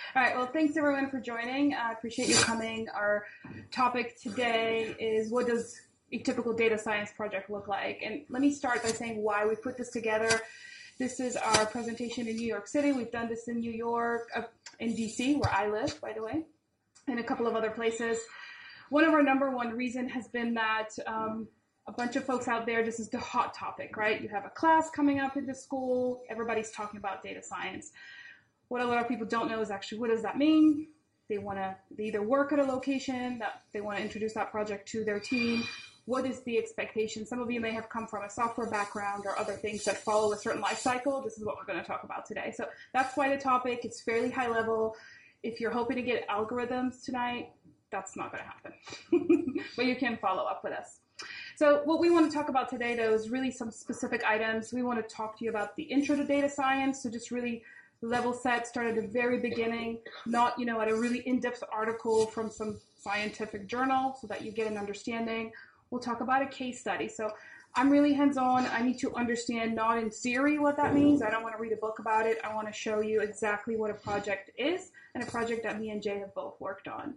All right. Well, thanks everyone for joining. I appreciate you coming. Our topic today is what does a typical data science project look like? And let me start by saying why we put this together. This is our presentation in New York City. We've done this in New York, in DC, where I live, by the way, and a couple of other places. One of our number one reason has been that a bunch of folks out there, this is the hot topic, right? You have a class coming up in the school. Everybody's talking about data science. What a lot of people don't know is actually what does that mean? They either work at a location, that they want to introduce that project to their team. What is the expectation? Some of you may have come from a software background or other things that follow a certain life cycle. This is what we're going to talk about today. So that's why the topic. It's fairly high level. If you're hoping to get algorithms tonight, that's not going to happen. But you can follow up with us. So what we want to talk about today, though, is really some specific items. We want to talk to you about the intro to data science, so just really level set, start at the very beginning, not, at a really in-depth article from some scientific journal so that you get an understanding. We'll talk about a case study. So I'm really hands-on. I need to understand, not in theory, what that means. I don't want to read a book about it. I want to show you exactly what a project is and a project that me and Jay have both worked on.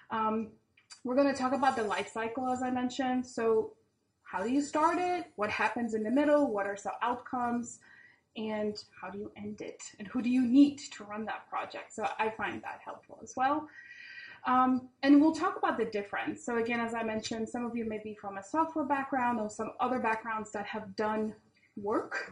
We're going to talk about the life cycle, as I mentioned. So how do you start it? What happens in the middle? What are some outcomes? And how do you end it? And who do you need to run that project? So I find that helpful as well. And we'll talk about the difference. So again, as I mentioned, some of you may be from a software background or some other backgrounds that have done work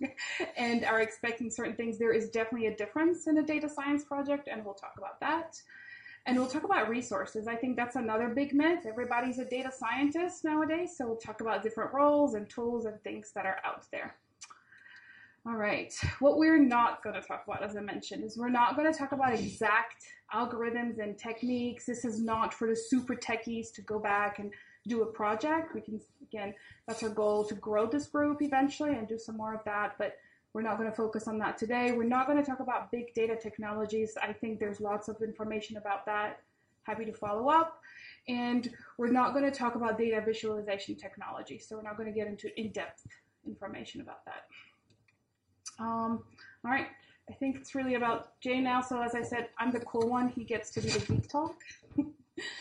and are expecting certain things. There is definitely a difference in a data science project, and we'll talk about that. And we'll talk about resources. I think that's another big myth. Everybody's a data scientist nowadays, so we'll talk about different roles and tools and things that are out there. All right, what we're not going to talk about, as I mentioned, is we're not going to talk about exact algorithms and techniques. This is not for the super techies to go back and do a project. We can, again, that's our goal, to grow this group eventually and do some more of that, but we're not going to focus on that today. We're not going to talk about big data technologies. I think there's lots of information about that. Happy to follow up. And we're not going to talk about data visualization technology, so we're not going to get into in-depth information about that. All right, I think it's really about Jay now. So as I said, I'm the cool one. He gets to be the geek talk. And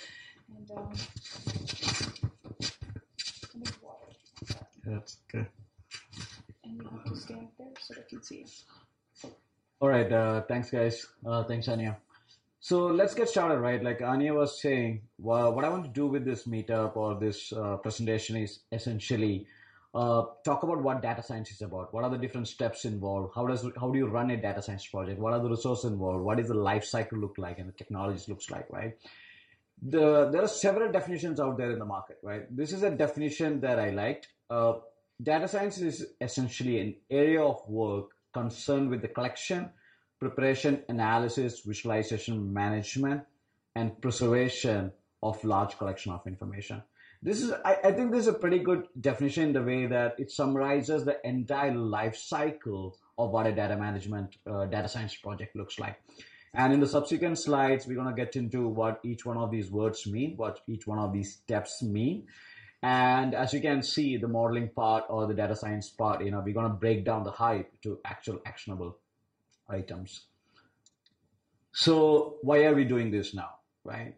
that's good. And you have to stand there so they can see you. All right, thanks guys. Thanks, Anya. So let's get started, right? Like Anya was saying, what I want to do with this meetup or this presentation is essentially talk about what data science is about. What are the different steps involved? How do you run a data science project? What are the resources involved? What does the life cycle look like and the technologies looks like, right? There are several definitions out there in the market, right? This is a definition that I liked. Data science is essentially an area of work concerned with the collection, preparation, analysis, visualization, management, and preservation of large collection of information. I think this is a pretty good definition in the way that it summarizes the entire life cycle of what a data science project looks like. And in the subsequent slides, we're going to get into what each one of these words mean, what each one of these steps mean. And as you can see, the modeling part or the data science part, we're going to break down the hype to actual actionable items. So why are we doing this now, right?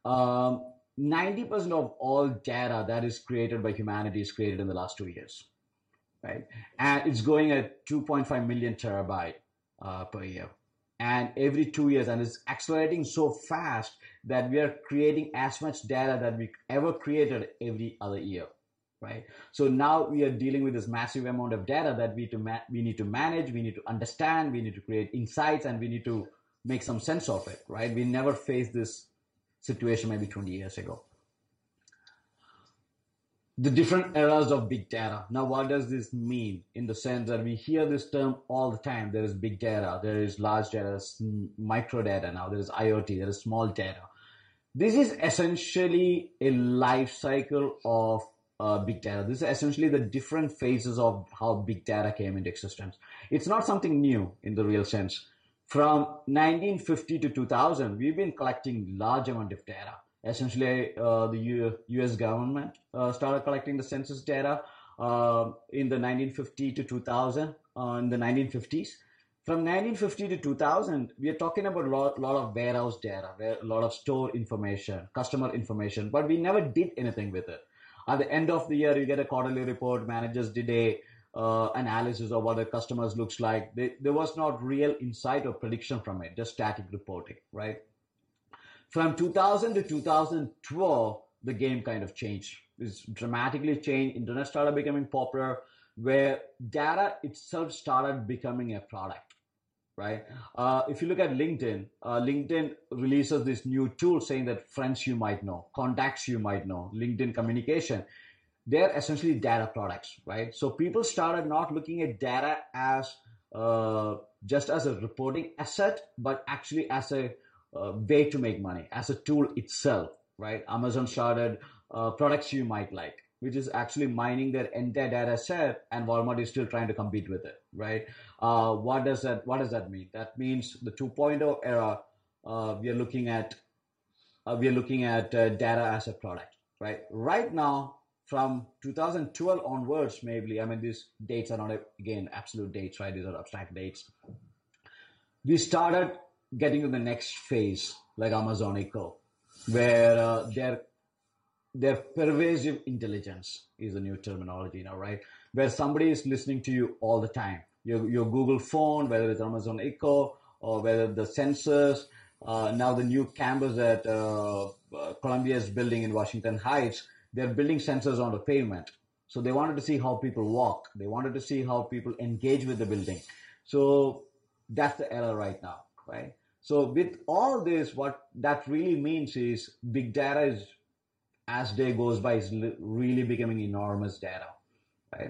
90% of all data that is created by humanity is created in the last 2 years, right? And it's going at 2.5 million terabyte per year. And every 2 years, and it's accelerating so fast that we are creating as much data that we ever created every other year, right? So now we are dealing with this massive amount of data that we need to manage, we need to understand, we need to create insights, and we need to make some sense of it, right? We never faced this situation maybe 20 years ago. The different eras of big data. Now, what does this mean in the sense that we hear this term all the time? There is big data, there is large data, there's micro data now, there is IoT, there is small data. This is essentially a life cycle of big data. This is essentially the different phases of how big data came into existence. It's not something new in the real sense. From 1950 to 2000, we've been collecting large amount of data. Essentially, the US government started collecting the census data in the 1950 to 2000, in the 1950s. From 1950 to 2000, we are talking about lot of warehouse data, a lot of store information, customer information, but we never did anything with it. At the end of the year, you get a quarterly report. Managers did a analysis of what the customers looks like. There was not real insight or prediction from it, just static reporting, right? From 2000 to 2012, the game kind of changed. It's dramatically changed. Internet started becoming popular, where data itself started becoming a product, right? If you look at LinkedIn, LinkedIn releases this new tool saying that friends you might know, contacts you might know, LinkedIn communication, they're essentially data products, right? So people started not looking at data as just as a reporting asset, but actually as a way to make money, as a tool itself, right? Amazon started products you might like, which is actually mining their entire data set, and Walmart is still trying to compete with it, right? What does that mean? That means the 2.0 era. We are looking at data as a product, right? Right now, from 2012 onwards, maybe, I mean, these dates are not again absolute dates, right? These are abstract dates. We started getting to the next phase, like Amazon Echo, where their pervasive intelligence is a new terminology now, right? Where somebody is listening to you all the time. Your Google phone, whether it's Amazon Echo or whether the sensors, now the new campus that Columbia is building in Washington Heights, they're building sensors on the pavement. So they wanted to see how people walk. They wanted to see how people engage with the building. So that's the era right now, right? So with all this, what that really means is big data is, as day goes by, is really becoming enormous data, right?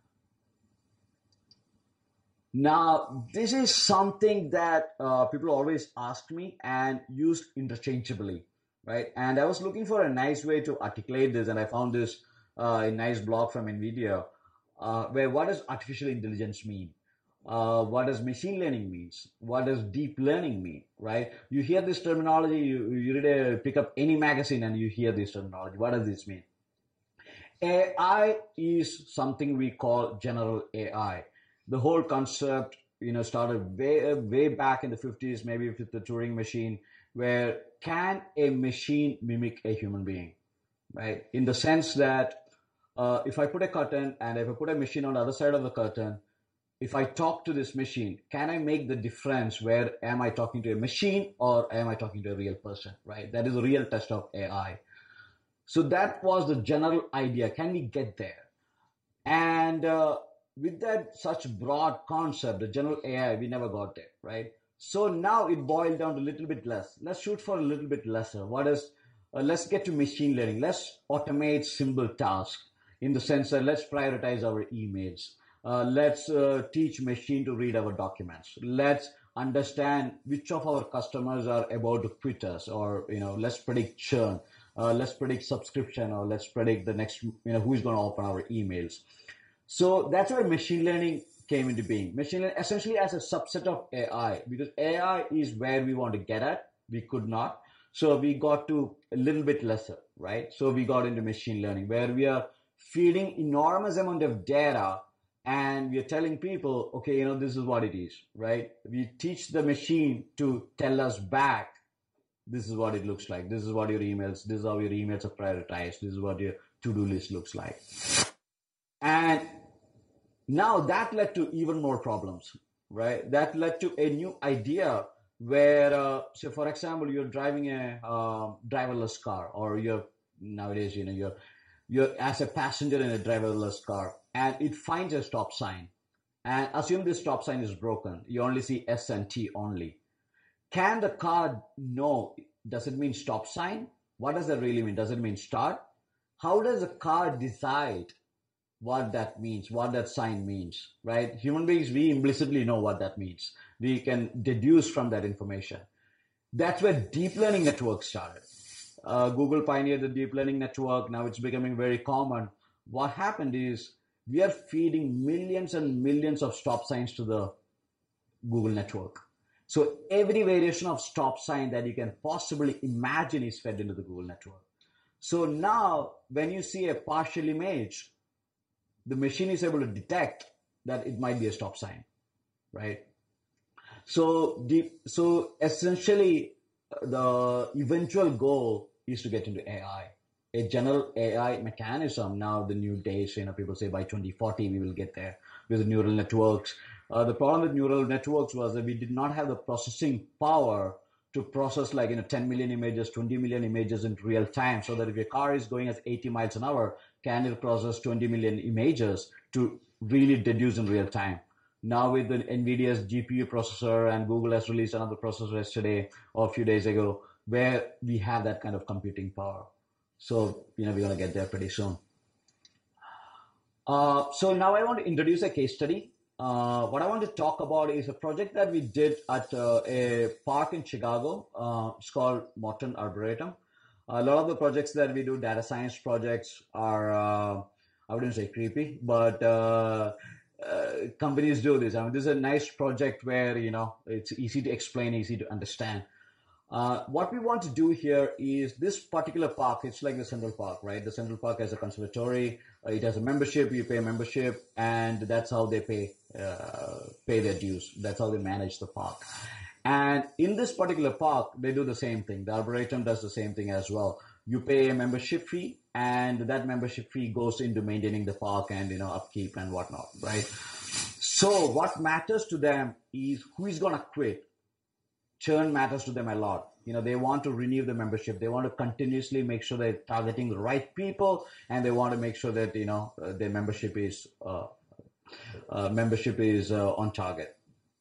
Now, this is something that people always ask me and used interchangeably, right? And I was looking for a nice way to articulate this, and I found this a nice blog from NVIDIA, where what does artificial intelligence mean? What does machine learning means? What does deep learning mean, right? You hear this terminology, you pick up any magazine and you hear this terminology. What does this mean? AI is something we call general AI. The whole concept, started way back in the 50s, maybe with the Turing machine, where can a machine mimic a human being, right? In the sense that if I put a curtain and if I put a machine on the other side of the curtain, if I talk to this machine, can I make the difference where am I talking to a machine or am I talking to a real person, right? That is a real test of AI. So that was the general idea. Can we get there? And with that such broad concept, the general AI, we never got there, right? So now it boiled down to a little bit less. Let's shoot for a little bit lesser. Let's get to machine learning. Let's automate simple tasks in the sense that let's prioritize our emails. Let's teach machine to read our documents. Let's understand which of our customers are about to quit us, or let's predict churn. Let's predict subscription, or let's predict the next, who's going to open our emails. So that's where machine learning came into being. Machine learning essentially as a subset of AI, because AI is where we want to get at. We could not. So we got to a little bit lesser, right? So we got into machine learning, where we are feeding enormous amount of data and we are telling people, okay, this is what it is, right? We teach the machine to tell us back, this is what it looks like. This is what your emails, this is how your emails are prioritized. This is what your to-do list looks like. And now that led to even more problems, right? That led to a new idea where, say, for example, you're driving a driverless car, or nowadays, you're as a passenger in a driverless car, and it finds a stop sign. And assume this stop sign is broken. You only see S and T only. Can the car know, does it mean stop sign? What does that really mean? Does it mean start? How does the car decide what that means, what that sign means, right? Human beings, we implicitly know what that means. We can deduce from that information. That's where deep learning networks started. Google pioneered the deep learning network. Now it's becoming very common. What happened is we are feeding millions and millions of stop signs to the Google network. So every variation of stop sign that you can possibly imagine is fed into the Google network. So now when you see a partial image, the machine is able to detect that it might be a stop sign, right? So essentially, the eventual goal is to get into AI, a general AI mechanism. Now, the new days, people say by 2040 we will get there with the neural networks. The problem with neural networks was that we did not have the processing power to process 10 million images, 20 million images in real time. So that if your car is going at 80 miles an hour, can it process 20 million images to really deduce in real time? Now with the NVIDIA's GPU processor, and Google has released another processor yesterday or a few days ago, where we have that kind of computing power. So, we're going to get there pretty soon. So now I want to introduce a case study. What I want to talk about is a project that we did at a park in Chicago. It's called Morton Arboretum. A lot of the projects that we do, data science projects, are, I wouldn't say creepy, but companies do this. I mean, this is a nice project where, it's easy to explain, easy to understand. What we want to do here is this particular park. It's like the Central Park, right? The Central Park has a conservatory. It has a membership. You pay a membership, and that's how they pay their dues. That's how they manage the park. And in this particular park, they do the same thing. The Arboretum does the same thing as well. You pay a membership fee, and that membership fee goes into maintaining the park and upkeep and whatnot, right? So what matters to them is who is going to quit. Churn matters to them a lot. They want to renew the membership. They want to continuously make sure they're targeting the right people, and they want to make sure that their membership is on target.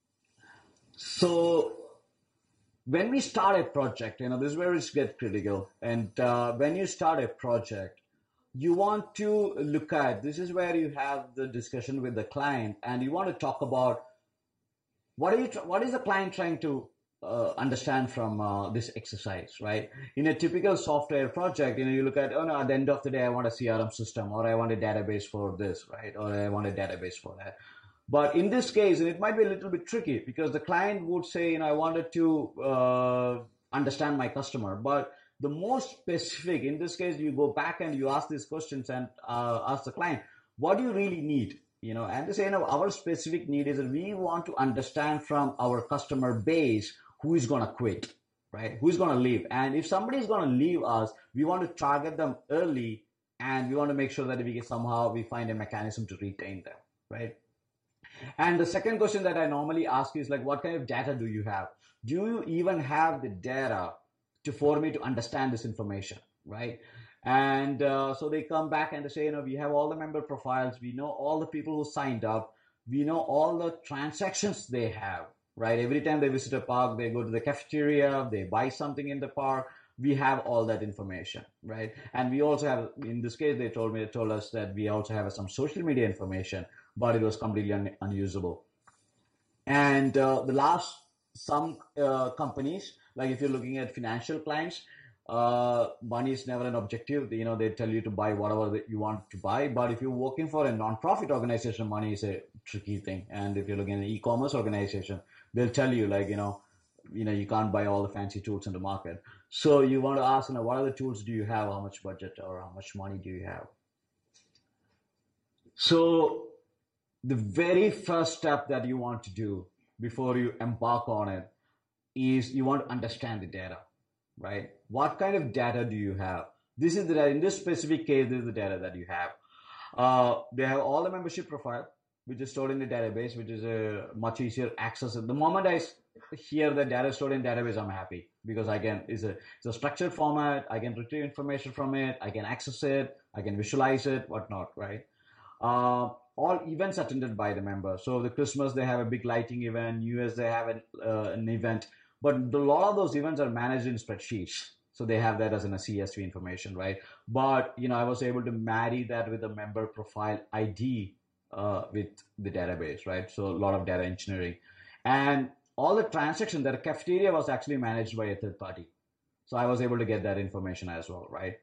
So when we start a project, this is where it gets critical. And when you start a project, you want to look at, this is where you have the discussion with the client, and you want to talk about what is the client trying to understand from this exercise, right? In a typical software project, you look at, at the end of the day, I want a CRM system, or I want a database for this, right? Or I want a database for that. But in this case, and it might be a little bit tricky, because the client would say, I wanted to understand my customer. But the most specific, in this case, you go back and you ask these questions and ask the client, what do you really need? And they say, our specific need is that we want to understand from our customer base who is going to quit, right? Who is going to leave. And if somebody is going to leave us, we want to target them early, and we want to make sure that we find a mechanism to retain them, right? And the second question that I normally ask is what kind of data do you have? Do you even have the data for me to understand this information, right? And so they come back and they say, we have all the member profiles. We know all the people who signed up. We know all the transactions they have, right? Every time they visit a park, they go to the cafeteria, they buy something in the park. We have all that information, right? And we also have, in this case, they told us that we also have some social media information, but it was completely unusable. And some companies, like if you're looking at financial clients, money is never an objective. They tell you to buy whatever you want to buy. But if you're working for a non-profit organization, money is a tricky thing. And if you're looking at an e-commerce organization, they'll tell you you can't buy all the fancy tools in the market. So you want to ask, what other tools do you have? How much budget or how much money do you have? So the very first step that you want to do before you embark on it is you want to understand the data, right? What kind of data do you have? This is the data. In this specific case, this is the data that you have. They have all the membership profile, which is stored in the database, which is a much easier access. The moment I hear the data stored in database, I'm happy, because it's a structured format. I can retrieve information from it. I can access it. I can visualize it, whatnot, right? All events attended by the member. So the Christmas, they have a big lighting event. New Year's, they have an event. But a lot of those events are managed in spreadsheets. So they have that as a CSV information, right? But, I was able to marry that with a member profile ID with the database, right? So a lot of data engineering. And all the transactions, that cafeteria was actually managed by a third party. So I was able to get that information as well, right?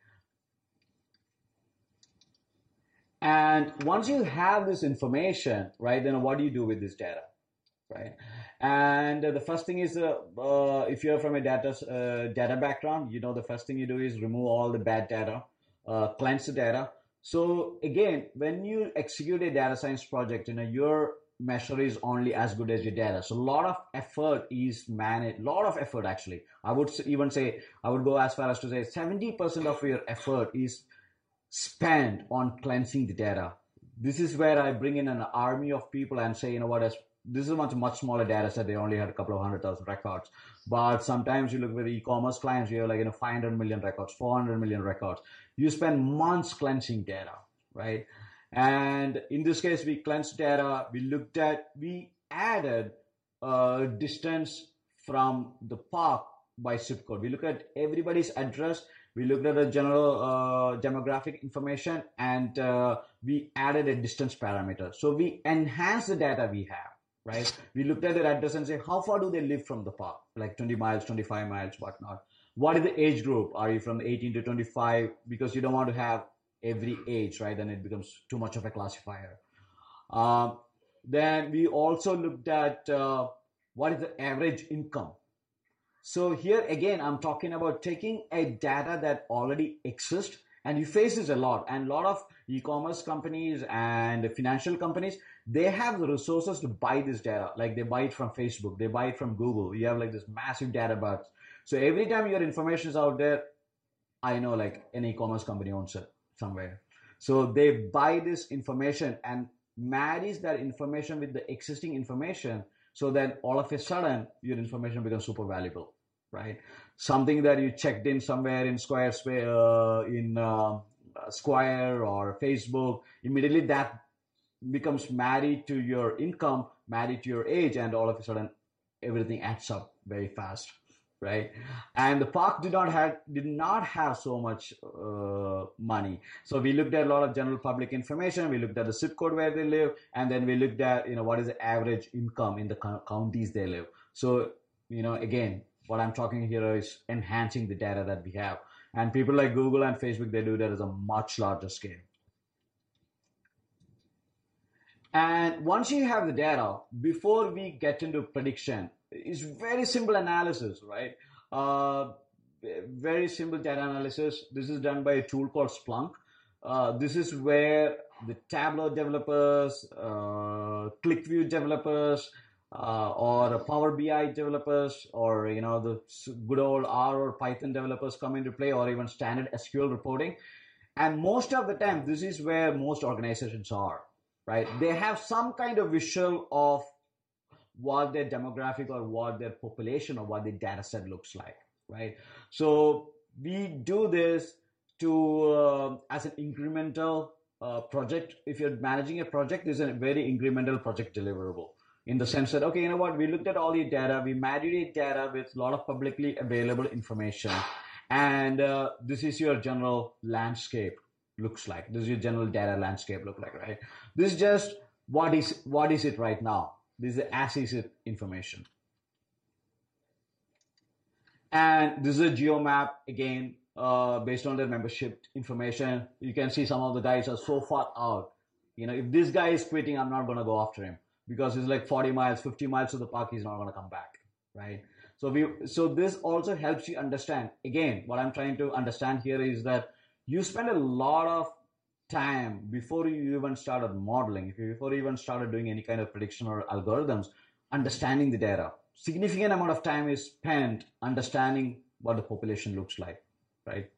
And once you have this information, right, then what do you do with this data, right? And the first thing is, if you're from a data background, the first thing you do is remove all the bad data, cleanse the data. So again, when you execute a data science project, you're measure is only as good as your data. So a lot of effort is managed, a lot of effort actually. I would even say, I would go as far as to say 70% of your effort is spent on cleansing the data. This is where I bring in an army of people and say, you know what, this is a much smaller data set. They only had a couple of 100,000 records. But sometimes you look with e-commerce clients, you have like, 500 million records, 400 million records. You spend months cleansing data, right? And in this case, we cleansed data. We added distance from the park by zip code. We looked at everybody's address. We looked at the general demographic information, and we added a distance parameter. So we enhanced the data we have, right? We looked at their address and say, how far do they live from the park? Like 20 miles, 25 miles, whatnot. What is the age group? Are you from 18 to 25? Because you don't want to have every age, right? Then it becomes too much of a classifier. Then we also looked at what is the average income. So here again, I'm talking about taking a data that already exists, and you face this a lot. And a lot of e-commerce companies and financial companies, they have the resources to buy this data. Like they buy it from Facebook, they buy it from Google. You have like this massive data bus. So every time your information is out there, I know like an e-commerce company owns it somewhere. So they buy this information and marries that information with the existing information. So that all of a sudden your information becomes super valuable, right? Something that you checked in somewhere in Square or Facebook, immediately that becomes married to your income, married to your age, and all of a sudden everything adds up very fast, right? And the park did not have so much money. So we looked at a lot of general public information. We looked at the zip code where they live, and then we looked at what is the average income in the counties they live. So again, what I'm talking here is enhancing the data that we have. And people like Google and Facebook, they do that as a much larger scale. And once you have the data, before we get into prediction, it's very simple analysis, right? Very simple data analysis. This is done by a tool called Splunk. This is where the Tableau developers, ClickView developers, or Power BI developers, or the good old R or Python developers come into play, or even standard SQL reporting. And most of the time, this is where most organizations are, right? They have some kind of visual of what their demographic or what their population or what their data set looks like, right? So we do this to as an incremental project. If you're managing a project, this is a very incremental project deliverable, in the sense that, okay, we looked at all your data, we married your data with a lot of publicly available information, and this is your general landscape looks like. This is your general data landscape look like, right? This is just what is it right now. This is the as is it information. And this is a geomap again, based on their membership information. You can see some of the guys are so far out. If this guy is quitting, I'm not going to go after him, because it's like 40 miles, 50 miles to the park. He's not going to come back, right? So this also helps you understand. Again, what I'm trying to understand here is that you spend a lot of time before you even started modeling, before you even started doing any kind of prediction or algorithms, understanding the data. Significant amount of time is spent understanding what the population looks like, right?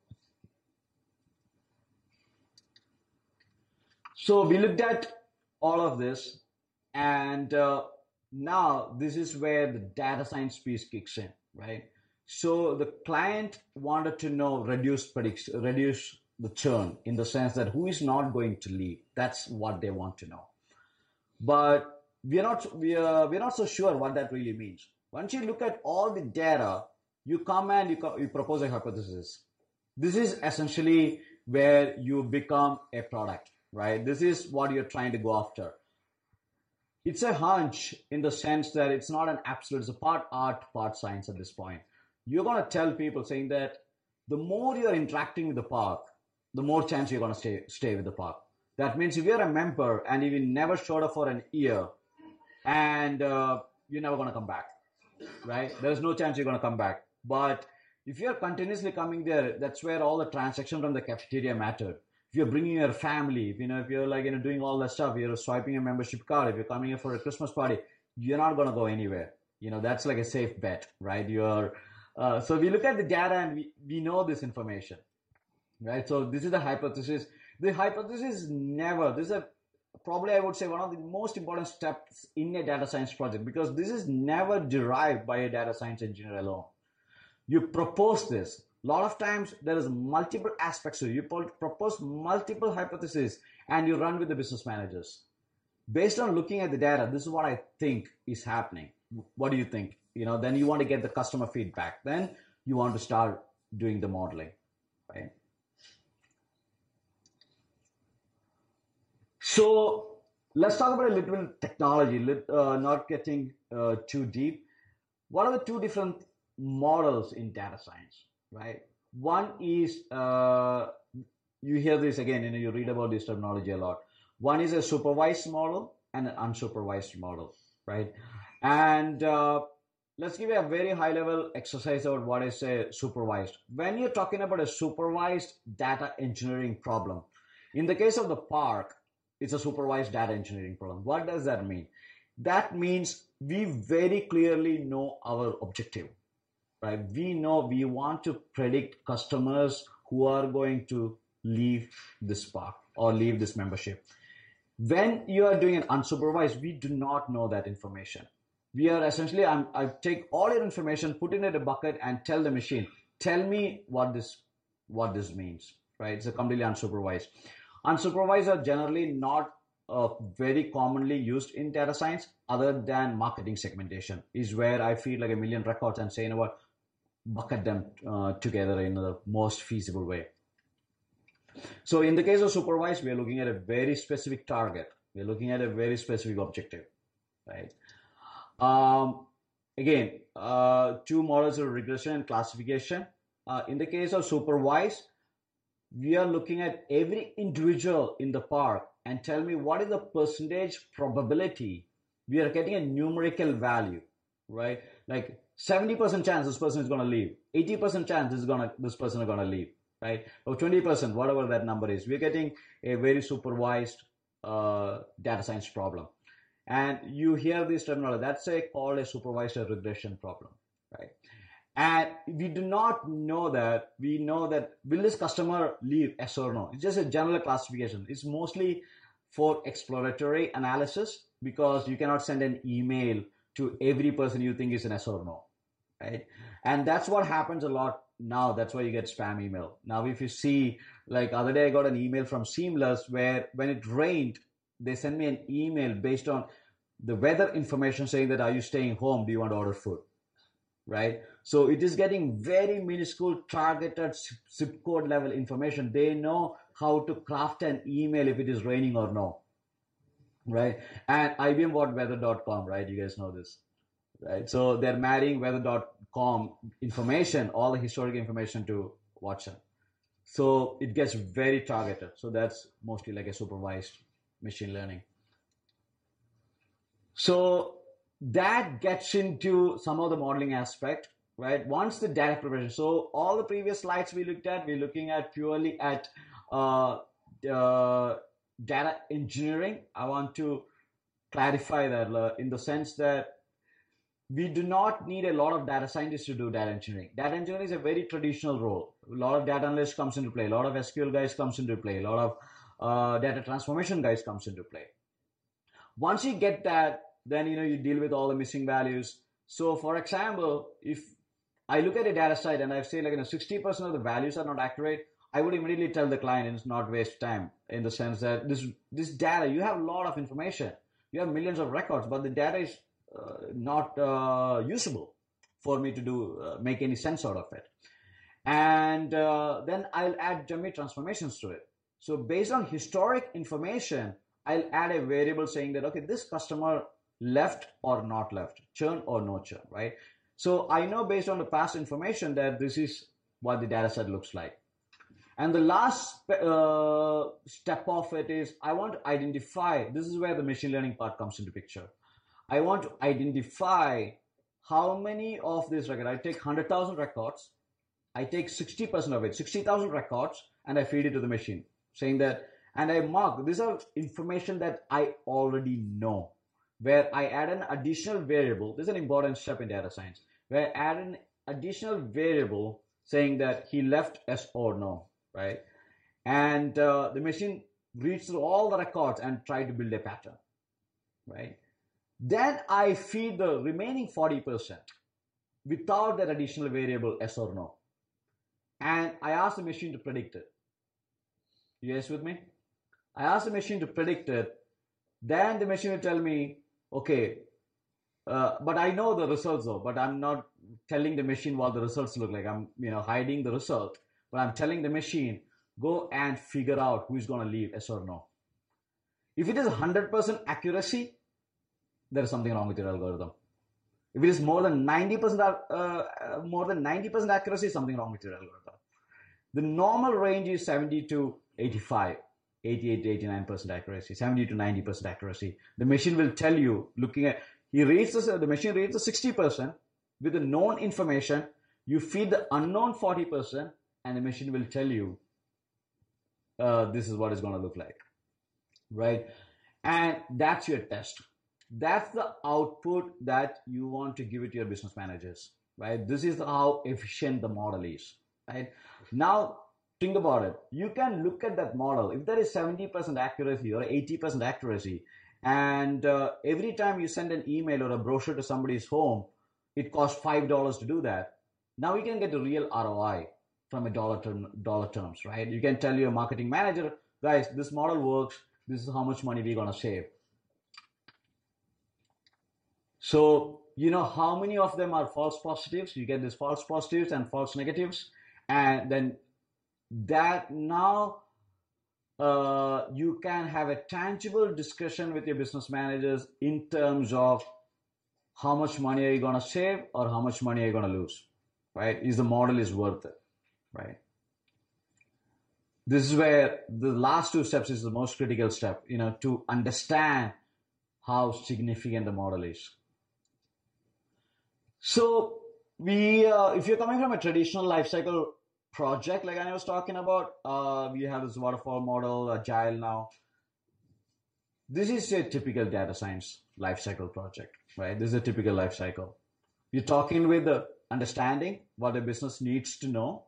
So we looked at all of this, and now this is where the data science piece kicks in, right? So the client wanted to know reduce the churn, in the sense that who is not going to leave. That's what they want to know. But we're not so sure what that really means. Once you look at all the data, you come and you propose a hypothesis. This is essentially where you become a product, right? This is what you're trying to go after. It's a hunch, in the sense that it's not an absolute, it's a part art, part science at this point. You're going to tell people, saying that the more you're interacting with the park, the more chance you're going to stay with the park. That means if you're a member and you never showed up for an year, and you're never going to come back, right? There's no chance you're going to come back. But if you're continuously coming there, that's where all the transactions from the cafeteria mattered. if you're bringing your family, if you're like, doing all that stuff, you're swiping a membership card, if you're coming here for a Christmas party, you're not going to go anywhere. That's like a safe bet, right? So we look at the data and we know this information, right? So this is the hypothesis. The hypothesis this is probably, I would say, one of the most important steps in a data science project, because this is never derived by a data science engineer alone. You propose this. A lot of times there is multiple aspects to it. You propose multiple hypotheses and you run with the business managers. Based on looking at the data, this is what I think is happening. What do you think? Then you want to get the customer feedback. Then you want to start doing the modeling, right? So let's talk about a little bit of technology, not getting too deep. What are the two different models in data science, right? One is, you hear this again, you read about this terminology a lot. One is a supervised model and an unsupervised model, right? And let's give you a very high level exercise about what is a supervised. When you're talking about a supervised data engineering problem, in the case of the park, it's a supervised data engineering problem. What does that mean? That means we very clearly know our objective, right? We know we want to predict customers who are going to leave this park or leave this membership. When you are doing an unsupervised, we do not know that information. We are essentially, I take all your information, put it in a bucket and tell the machine, tell me what this means, right? It's a completely unsupervised. Unsupervised are generally not very commonly used in data science, other than marketing segmentation is where I feed like 1 million records and say, bucket them together in the most feasible way. So in the case of supervised, we are looking at a very specific target. We're looking at a very specific objective, right? Again, two models of regression and classification. In the case of supervised, we are looking at every individual in the park and tell me what is the percentage probability. We are getting a numerical value, right? Like 70% chance this person is going to leave, 80% chance this person is going to leave, right? Or 20%, whatever that number is. We're getting a very supervised data science problem. And you hear this terminology, that's called a supervised regression problem, right? And we do not know that. We know that will this customer leave, yes or no? It's just a general classification. It's mostly for exploratory analysis, because you cannot send an email to every person you think is an yes or no, right? And that's what happens a lot now. That's why you get spam email. Now, if you see, like other day I got an email from Seamless where when it rained, they sent me an email based on the weather information saying that, are you staying home? Do you want to order food? Right? So it is getting very minuscule targeted zip code level information. They know how to craft an email if it is raining or no. Right? And IBM bought weather.com, right? You guys know this, right? So they're marrying weather.com information, all the historic information to Watson. So it gets very targeted. So that's mostly like a supervised machine learning. So that gets into some of the modeling aspect, right? Once the data preparation. So all the previous slides we looked at, we're looking at purely at data engineering. I want to clarify that in the sense that we do not need a lot of data scientists to do data engineering. Data engineering is a very traditional role. A lot of data analysts comes into play. A lot of SQL guys comes into play. A lot of data transformation guys comes into play. Once you get that, then you deal with all the missing values. So for example, if I look at a data set and I say 60% of the values are not accurate, I would immediately tell the client and it's not waste time, in the sense that this data, you have a lot of information, you have millions of records, but the data is not usable for me to make any sense out of it. And then I'll add dummy transformations to it. So based on historic information, I'll add a variable saying that, okay, this customer left or not left, churn or no churn, right? So I know based on the past information that this is what the data set looks like. And the last step of it is I want to identify, this is where the machine learning part comes into picture. I want to identify how many of this record, I take 100,000 records, I take 60% of it, 60,000 records, and I feed it to the machine. saying that, and I mark, these are information that I already know, where I add an additional variable. This is an important step in data science, where I add an additional variable saying that he left yes or no, right? And the machine reads through all the records and try to build a pattern, right? Then I feed the remaining 40% without that additional variable yes or no. And I ask the machine to predict it. You guys with me? I ask the machine to predict it. Then the machine will tell me, okay, but I know the results though, but I'm not telling the machine what the results look like. I'm hiding the result, but I'm telling the machine, go and figure out who's going to leave, yes or no. If it is 100% accuracy, there is something wrong with your algorithm. If it is more than 90% accuracy, something wrong with your algorithm. The normal range is 70 to 85, 88 to 89% accuracy, 70 to 90% accuracy. The machine will tell you, looking at, the machine reads the 60% with the known information. You feed the unknown 40%, and the machine will tell you, this is what it's going to look like, right? And that's your test. That's the output that you want to give it to your business managers, right? This is how efficient the model is, right? Now, think about it. You can look at that model. If there is 70% accuracy or 80% accuracy, and every time you send an email or a brochure to somebody's home, it costs $5 to do that. Now you can get a real ROI from a dollar terms, right? You can tell your marketing manager, guys, this model works. This is how much money we're going to save. So, how many of them are false positives? You get these false positives and false negatives. And then that now you can have a tangible discussion with your business managers in terms of how much money are you going to save or how much money are you going to lose, right? Is the model is worth it, right? This is where the last two steps is the most critical step, to understand how significant the model is. So if you're coming from a traditional lifecycle project, like I was talking about, we have this waterfall model, agile now. This is a typical data science lifecycle project, right? This is a typical lifecycle. You're talking with the understanding what the business needs to know.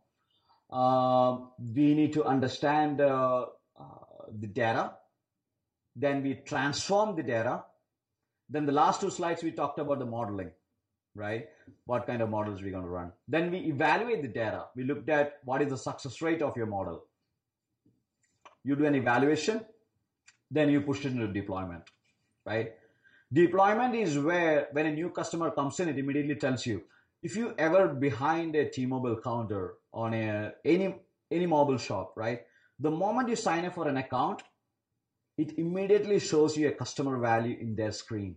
We need to understand the data. Then we transform the data. Then the last two slides, we talked about the modeling, right? What kind of models we're going to run. Then we evaluate the data. We looked at what is the success rate of your model. You do an evaluation, then you push it into deployment, right? Deployment is where when a new customer comes in, it immediately tells you. If you ever behind a T-Mobile counter on any mobile shop, right? The moment you sign up for an account, it immediately shows you a customer value in their screen.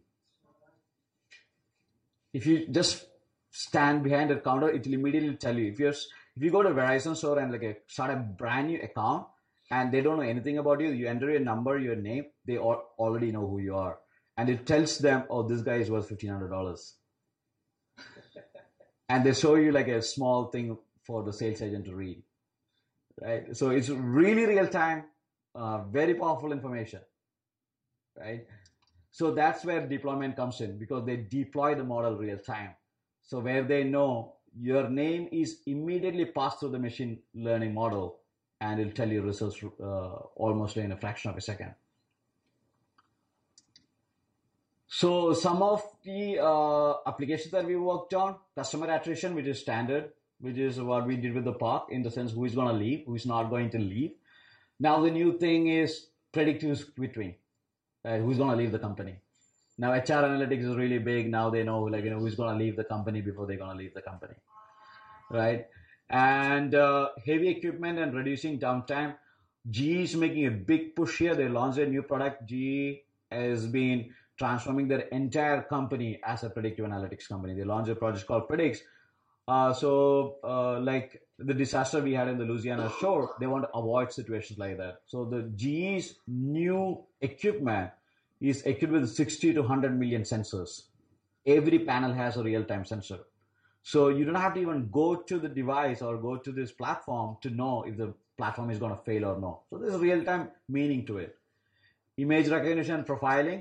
If you just stand behind the counter, it will immediately tell you. If you go to Verizon store and start a brand new account and they don't know anything about you, you enter your number, your name, they already know who you are. And it tells them, oh, this guy is worth $1,500. And they show you a small thing for the sales agent to read, right? So it's really real time, very powerful information, right? So that's where deployment comes in, because they deploy the model real time. So where they know your name is immediately passed through the machine learning model, and it'll tell you results almost in a fraction of a second. So some of the applications that we worked on, customer attrition, which is standard, which is what we did with the POC, in the sense who is going to leave, who is not going to leave. Now the new thing is predictive quitting, right? Who's going to leave the company. Now HR analytics is really big. Now they know who's going to leave the company before they're going to leave the company, right? And heavy equipment and reducing downtime. GE is making a big push here. They launched a new product. GE has been transforming their entire company as a predictive analytics company. They launched a project called Predix. Like the disaster we had in the Louisiana shore, they want to avoid situations like that. So the GE's new equipment is equipped with 60 to 100 million sensors. Every panel has a real-time sensor. So you don't have to even go to the device or go to this platform to know if the platform is going to fail or no. So there's real-time meaning to it. Image recognition and profiling.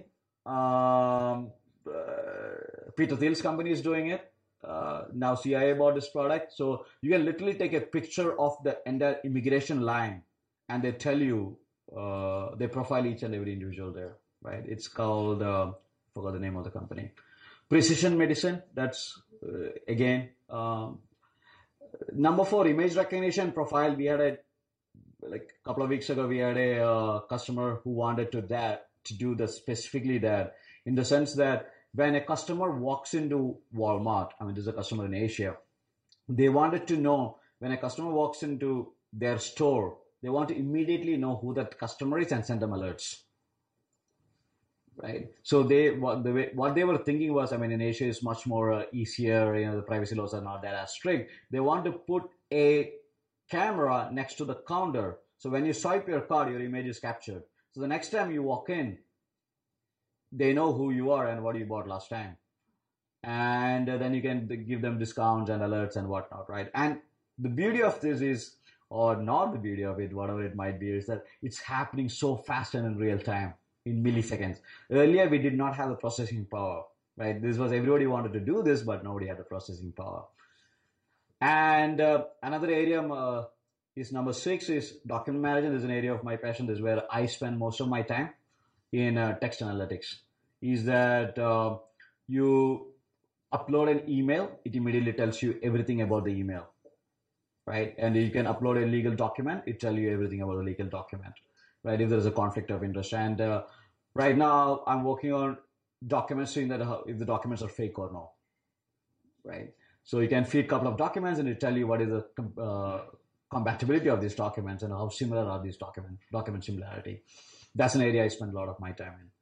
Peter Thiel's company is doing it. Now CIA bought this product. So you can literally take a picture of the entire immigration line and they tell you, they profile each and every individual there, right? It's called, forgot the name of the company. Precision medicine, that's again. Number 4, image recognition profile. We had a couple of weeks ago, we had a customer who wanted to do the specifically that, in the sense that when a customer walks into Walmart, I mean, this is a customer in Asia, they wanted to know when a customer walks into their store, they want to immediately know who that customer is and send them alerts. Right. So what they were thinking was, I mean, in Asia is much more easier. The privacy laws are not that as strict. They want to put a camera next to the counter. So when you swipe your card, your image is captured. So the next time you walk in, they know who you are and what you bought last time. And then you can give them discounts and alerts and whatnot, right? And the beauty of this is, or not the beauty of it, whatever it might be, is that it's happening so fast and in real time, in milliseconds. Earlier, we did not have the processing power, right? This was, everybody wanted to do this, but nobody had the processing power. And another area is number 6 is document management. This is an area of my passion. This is where I spend most of my time in text analytics. Is that you upload an email, it immediately tells you everything about the email, right? And you can upload a legal document, it tells you everything about the legal document, right? If there is a conflict of interest. And right now I'm working on documents, seeing that if the documents are fake or no, right? So you can feed a couple of documents and it tell you what is the compatibility of these documents and how similar are these document similarity. That's an area I spend a lot of my time in.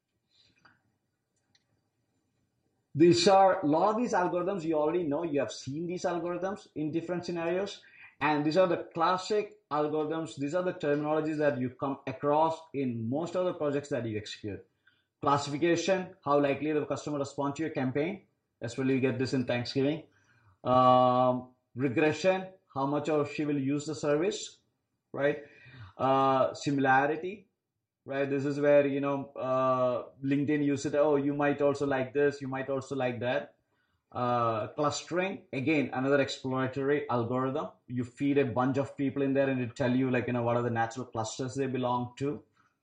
These are a lot of these algorithms you already know. You have seen these algorithms in different scenarios. And these are the classic algorithms. These are the terminologies that you come across in most of the projects that you execute. Classification, how likely the customer respond to your campaign. Especially you get this in Thanksgiving. Regression, how much of she will use the service, right? Similarity. Right, this is where LinkedIn uses it. Oh, you might also like this. You might also like that. Clustering, again, another exploratory algorithm. You feed a bunch of people in there, and it tell you what are the natural clusters they belong to.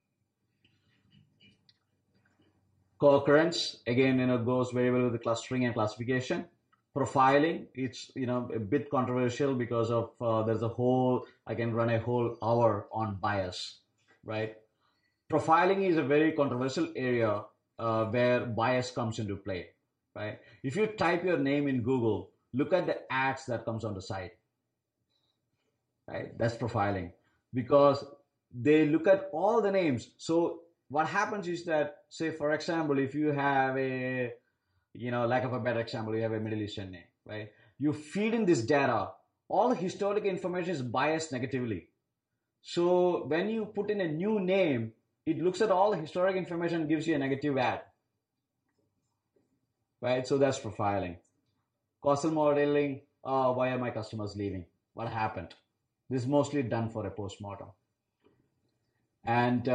Co-occurrence, again, goes very well with the clustering and classification. Profiling, it's a bit controversial because of there's a whole. I can run a whole hour on bias, right? Profiling is a very controversial area where bias comes into play, right? If you type your name in Google, look at the ads that comes on the site, right? That's profiling because they look at all the names. So what happens is that, say, for example, if you have a, lack of a better example, you have a Middle Eastern name, right? You feed in this data, all the historic information is biased negatively. So when you put in a new name, it looks at all the historic information and gives you a negative ad, right? So that's profiling. Causal modeling, why are my customers leaving? What happened? This is mostly done for a postmortem. And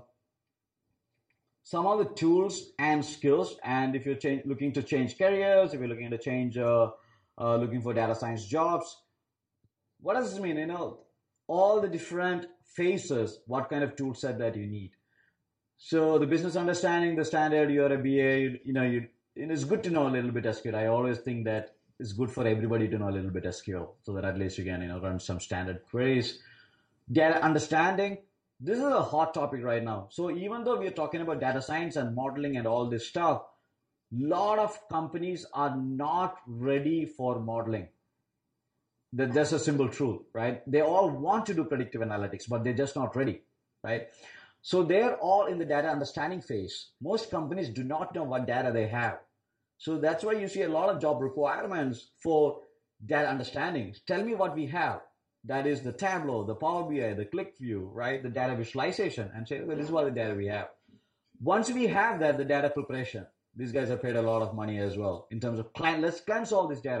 some of the tools and skills, and if you're looking to change careers, if you're looking to change, looking for data science jobs, what does this mean? All the different phases, what kind of tool set that you need. So the business understanding, the standard, you're a BA, it's good to know a little bit SQL. I always think that it's good for everybody to know a little bit SQL so that at least you can, run some standard queries. Data understanding, this is a hot topic right now. So even though we're talking about data science and modeling and all this stuff, a lot of companies are not ready for modeling. That's a simple truth, right? They all want to do predictive analytics, but they're just not ready, right? So they're all in the data understanding phase. Most companies do not know what data they have. So that's why you see a lot of job requirements for data understanding. Tell me what we have. That is the Tableau, the Power BI, the ClickView, right? The data visualization, and say, well, this is what the data we have. Once we have that, the data preparation, these guys have paid a lot of money as well in terms of let's cleanse all this data.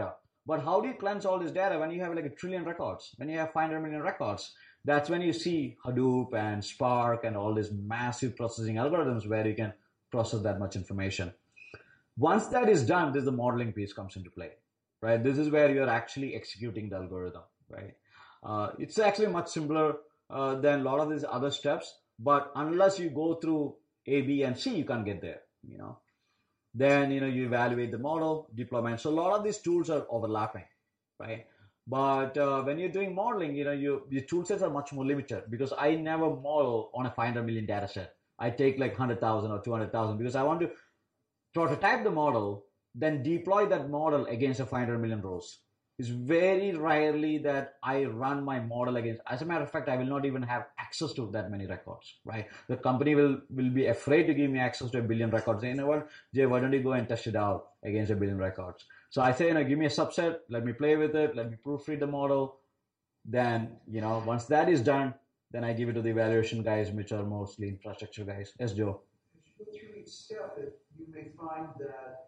But how do you cleanse all this data when you have like a trillion records, when you have 500 million records? That's when you see Hadoop and Spark and all these massive processing algorithms where you can process that much information. Once that is done, this is the modeling piece comes into play, right? This is where you're actually executing the algorithm, right? It's actually much simpler than a lot of these other steps, but unless you go through A, B, and C, you can't get there, you know. Then, you know, you evaluate the model, deployment. So a lot of these tools are overlapping, right? But when you're doing modeling, you know, your tool sets are much more limited because I never model on a 500 million data set. I take like 100,000 or 200,000 because I want to prototype the model, then deploy that model against a 500 million rows. It's very rarely that I run my model against. As a matter of fact, I will not even have access to that many records, right? The company will be afraid to give me access to 1 billion records. You know what, Jay, why don't you go and test it out against 1 billion records? So I say, you know, give me a subset, let me play with it, let me proofread the model. Then, you know, once that is done, then I give it to the evaluation guys, which are mostly infrastructure guys. Yes, Joe. As you go through each step, you may find that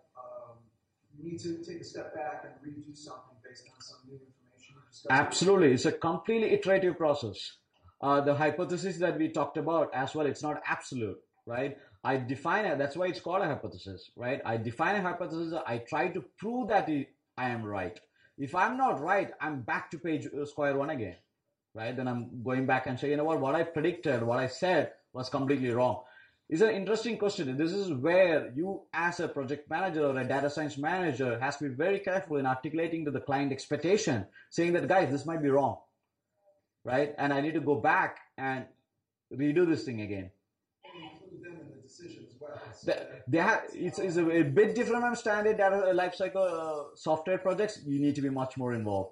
you need to take a step back and redo something based on some new information. Absolutely. It's a completely iterative process. The hypothesis that we talked about as well, it's not absolute, right? I define it. That's why it's called a hypothesis, right? I define a hypothesis. I try to prove that I am right. If I'm not right, I'm back to page square one again, right? Then I'm going back and say, you know what I predicted, what I said was completely wrong. It's an interesting question. This is where you as a project manager or a data science manager has to be very careful in articulating to the client expectation, saying that, guys, this might be wrong, right? And I need to go back and redo this thing again. And include them in the decision as well. It's a bit different from standard data lifecycle software projects. You need to be much more involved.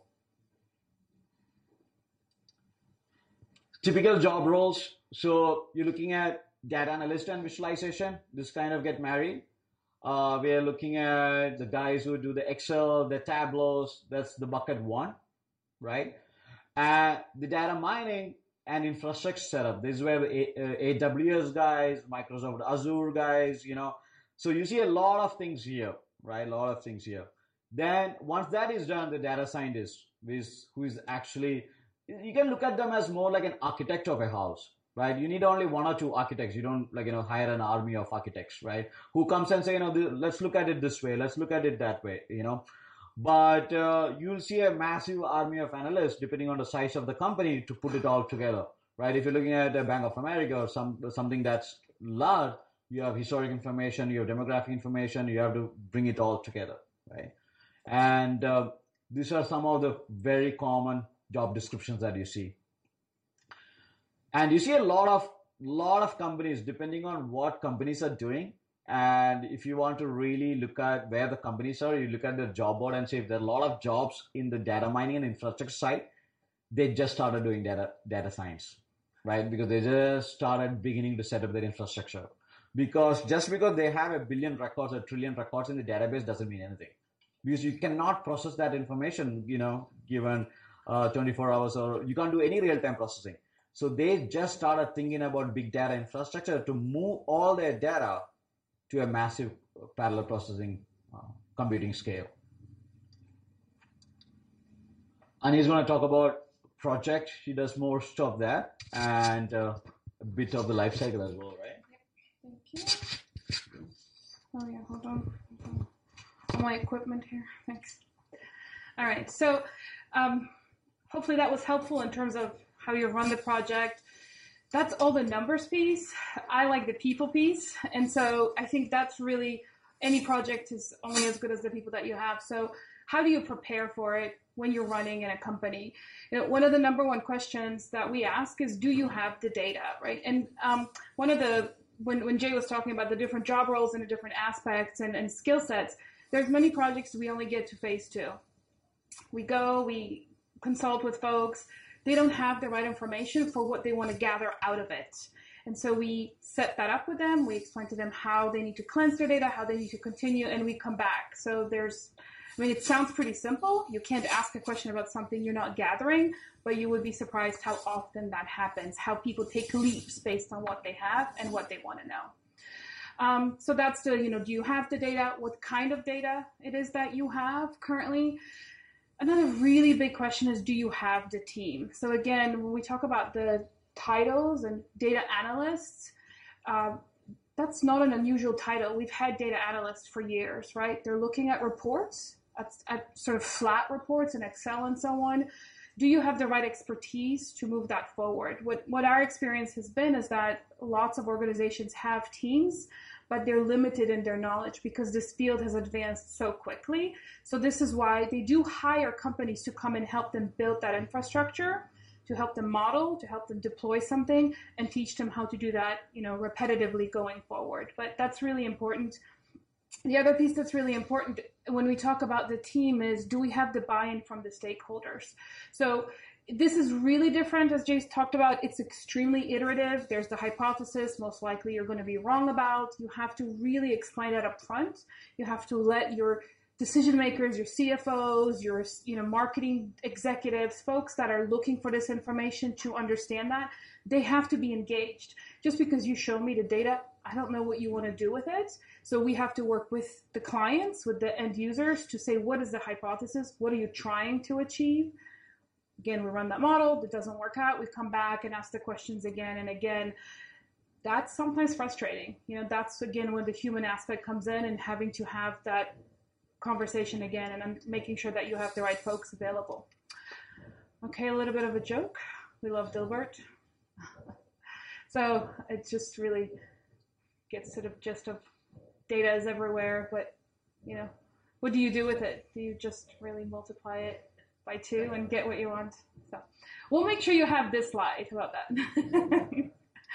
Typical job roles. So you're looking at data analyst and visualization. This kind of get married. We are looking at the guys who do the Excel, the Tableaus. That's the bucket one, right? And the data mining and infrastructure setup. This is where the AWS guys, Microsoft Azure guys, you know. So you see a lot of things here, right? A lot of things here. Then once that is done, the data scientist, who is actually, you can look at them as more like an architect of a house, right? You need only one or two architects. You don't hire an army of architects, right? Who comes and say, let's look at it this way. Let's look at it that way, But you'll see a massive army of analysts, depending on the size of the company, to put it all together, right? If you're looking at a Bank of America or something that's large, you have historic information, you have demographic information, you have to bring it all together, right? And these are some of the very common job descriptions that you see. And you see a lot of companies, depending on what companies are doing. And if you want to really look at where the companies are, you look at the job board and say if there are a lot of jobs in the data mining and infrastructure side, they just started doing data science, right? Because they just started beginning to set up their infrastructure. Because just because they have 1 billion records or 1 trillion records in the database doesn't mean anything. Because you cannot process that information, given 24 hours, or you can't do any real-time processing. So they just started thinking about big data infrastructure to move all their data to a massive parallel processing computing scale. And he's going to talk about project. He does most of that and a bit of the life cycle as well, right? Thank you. Oh yeah, hold on. All my equipment here. Thanks. All right. So hopefully that was helpful in terms of how you run the project. That's all the numbers piece. I like the people piece. And so I think that's really, any project is only as good as the people that you have. So how do you prepare for it when you're running in a company? One of the number one questions that we ask is, do you have the data, right? And when Jay was talking about the different job roles and the different aspects and skill sets, there's many projects we only get to phase 2. We consult with folks. They don't have the right information for what they want to gather out of it. And so we set that up with them. We explain to them how they need to cleanse their data, how they need to continue, and we come back. So it sounds pretty simple. You can't ask a question about something you're not gathering, but you would be surprised how often that happens, how people take leaps based on what they have and what they want to know. So that's do you have the data? What kind of data it is that you have currently? Another really big question is, do you have the team? So again, when we talk about the titles and data analysts, uh, that's not an unusual title. We've had data analysts for years, right? They're looking at reports, at sort of flat reports in Excel and so on. Do you have the right expertise to move that forward? What our experience has been is that lots of organizations have teams, but they're limited in their knowledge because this field has advanced so quickly. So this is why they do hire companies to come and help them build that infrastructure, to help them model, to help them deploy something, and teach them how to do that, repetitively going forward. But that's really important. The other piece that's really important when we talk about the team is, do we have the buy-in from the stakeholders? So this is really different, as Jay's talked about. It's extremely iterative. There's the hypothesis, most likely you're going to be wrong about. You have to really explain that up front. You have to let your decision makers, your CFOs, your marketing executives, folks that are looking for this information to understand that. They have to be engaged. Just because you show me the data, I don't know what you want to do with it. So we have to work with the clients, with the end users to say, what is the hypothesis? What are you trying to achieve? Again, we run that model. It doesn't work out. We come back and ask the questions again and again. That's sometimes frustrating. That's, again, when the human aspect comes in and having to have that conversation again, and I'm making sure that you have the right folks available. Okay, a little bit of a joke. We love Dilbert. So it just really gets to the gist of data is everywhere, but what do you do with it? Do you just really multiply it by 2 and get what you want? So we'll make sure you have this slide about that.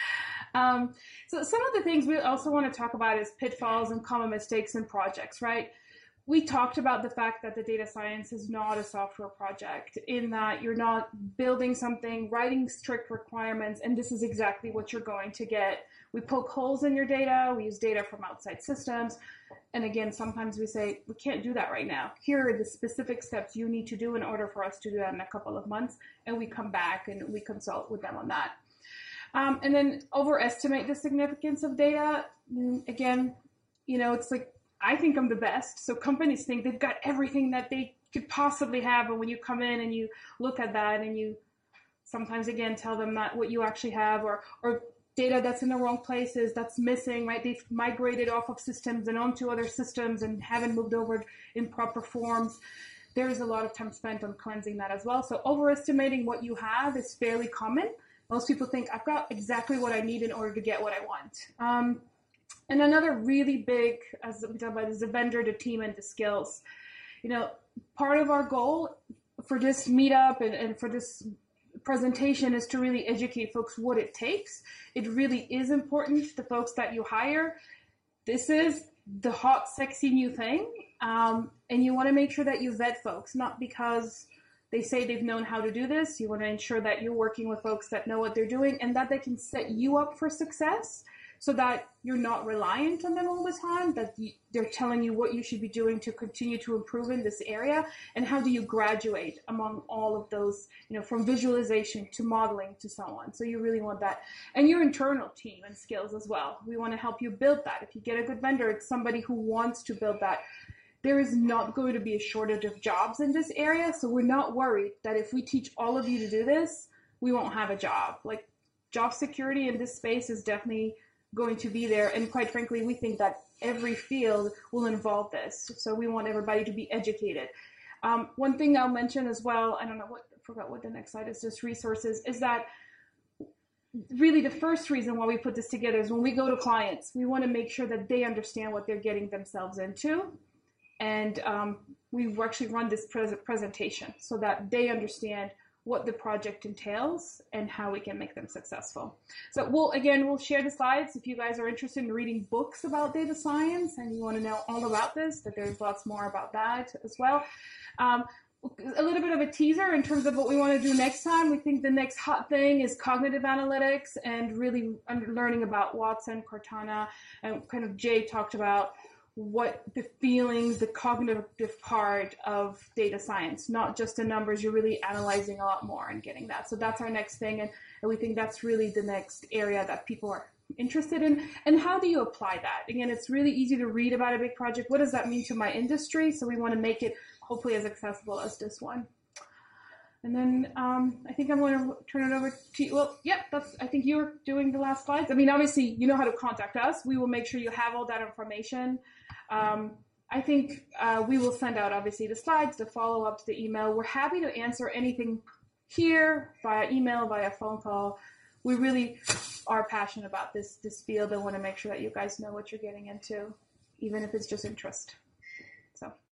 So some of the things we also want to talk about is pitfalls and common mistakes in projects, right? We talked about the fact that the data science is not a software project, in that you're not building something, writing strict requirements, and this is exactly what you're going to get. We poke holes in your data, we use data from outside systems, and again, sometimes we say, we can't do that right now. Here are the specific steps you need to do in order for us to do that in a couple of months, and we come back and we consult with them on that. And then overestimate the significance of data. Again, it's like, I think I'm the best. So companies think they've got everything that they could possibly have. But when you come in and you look at that and you sometimes, again, tell them not what you actually have, or data that's in the wrong places, that's missing, right? They've migrated off of systems and onto other systems and haven't moved over in proper forms. There is a lot of time spent on cleansing that as well. So overestimating what you have is fairly common. Most people think, I've got exactly what I need in order to get what I want. And another really big, as we talk about, is the vendor, the team, and the skills. Part of our goal for this meetup and for this presentation is to really educate folks what it takes. It really is important, the folks that you hire. This is the hot, sexy new thing. And you want to make sure that you vet folks, not because they say they've known how to do this. You want to ensure that you're working with folks that know what they're doing and that they can set you up for success, so that you're not reliant on them all the time, that they're telling you what you should be doing to continue to improve in this area, and how do you graduate among all of those, from visualization to modeling to so on. So you really want that. And your internal team and skills as well. We want to help you build that. If you get a good vendor, it's somebody who wants to build that. There is not going to be a shortage of jobs in this area, so we're not worried that if we teach all of you to do this, we won't have a job. Like, job security in this space is definitely going to be there, and quite frankly, we think that every field will involve this, so we want everybody to be educated. One thing I'll mention as well, I forgot what the next slide is, just resources, is that really the first reason why we put this together is when we go to clients, we want to make sure that they understand what they're getting themselves into, and we actually run this presentation so that they understand what the project entails and how we can make them successful. So we'll share the slides. If you guys are interested in reading books about data science and you want to know all about this, that there's lots more about that as well. A little bit of a teaser in terms of what we want to do next time. We think the next hot thing is cognitive analytics and really learning about Watson, Cortana, and kind of Jay talked about what the feelings, the cognitive part of data science, not just the numbers. You're really analyzing a lot more and getting that. So that's our next thing. And we think that's really the next area that people are interested in. And how do you apply that? Again, it's really easy to read about a big project. What does that mean to my industry? So we want to make it hopefully as accessible as this one. And then I think I'm going to turn it over to you. Well, yeah, I think you're doing the last slides. I mean, obviously, you know how to contact us. We will make sure you have all that information. I think we will send out, obviously, the slides, the follow-ups, the email. We're happy to answer anything here via email, via phone call. We really are passionate about this field and want to make sure that you guys know what you're getting into, even if it's just interest. So.